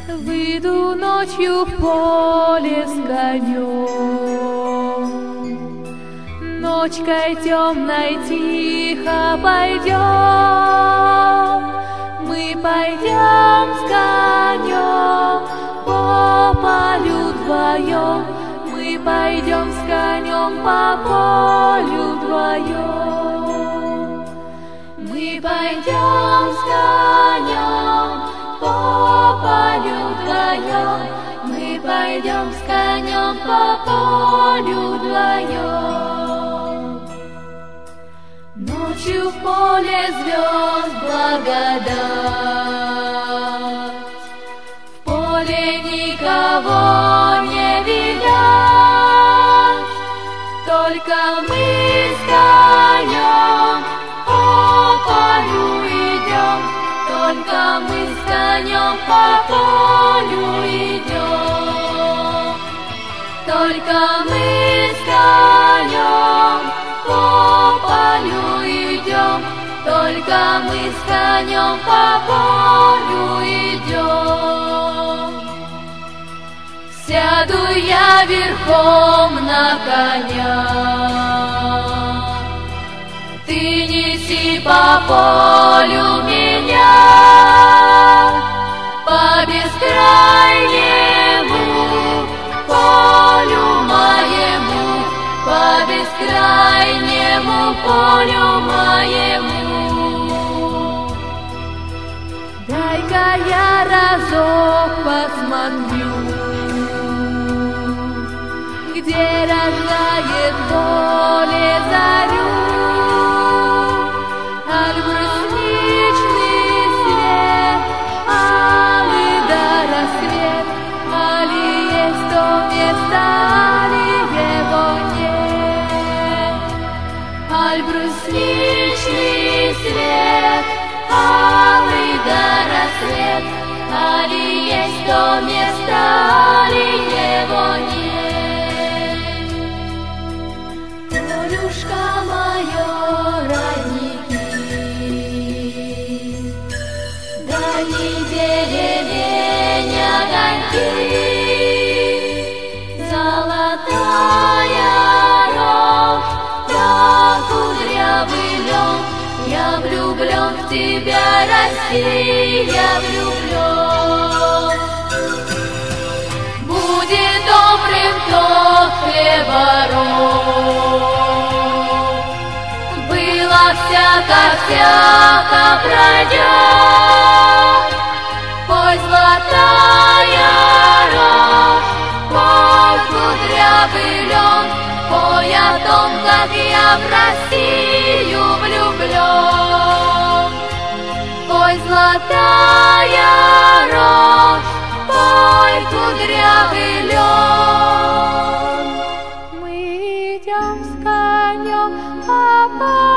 Выйду ночью в поле с конем, ночкой темной тихо пойдем. Мы пойдем с конем по полю вдвоем, мы пойдем с конем по полю вдвоем. Мы пойдем с конем по полю вдвоем, мы пойдем с конем по полю вдвоем. Ночью в поле звезд благодать, в поле никого не видать, только мы с конем по полю идем, только мы с конем по полю идем, только мы с конем по полю идем, только мы с конем по полю идем. Сяду я верхом на коня, ты неси по полю меня, по бескрайнему полю моему, по бескрайнему полю моему. Дай-ка я разок посмотрю, где рождает поле зарю. Аль брусничный свет, алый до рассвет, али есть то место, али его нет. Аль брусничный свет, алый до рассвет, али есть то место, али его нет. Полюшка мое, родники, дальней деревень огоньки, золотая рожь, я кудрявый лен, я влюблен в тебя, Россия, влюблен. Будет добрым тот хлебороб, было всяко пройдет. Пой, золотая рожь, пой, кудрявый лен, пой о том, как я в Россию влюблен. Пой, золотая рожь, пой, кудрявый лен. Мы идем с конем по полю.